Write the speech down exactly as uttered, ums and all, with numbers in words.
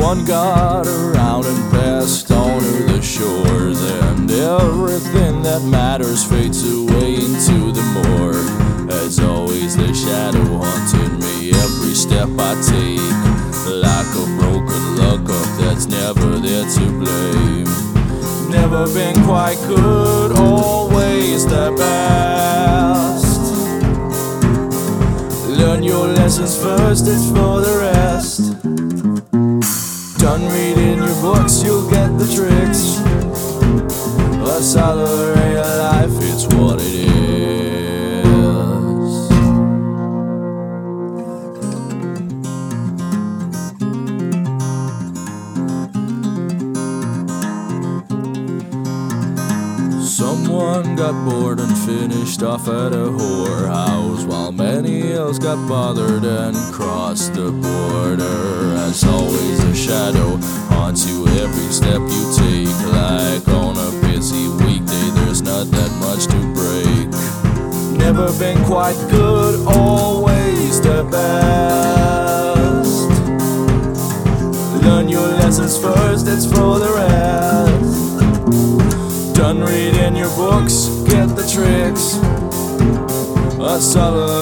Someone got around and passed on to the shores, and everything that matters fades away into the morgue. As always, the shadow haunted me every step I take, like a broken look-up that's never there to blame. Never been quite good, always the best. Learn your lessons first, it's for the rest. Done reading your books, you'll get the tricks. A solid ray of life, it's what it is. Someone got bored and finished off at a whorehouse, while many else got bothered and crossed the border. As always, a shadow haunts you every step you take. Like on a busy weekday, there's not that much to break. Never been quite good, always the best. Learn your lessons first, it's for the rest. Done reading your books, get the tricks. A solid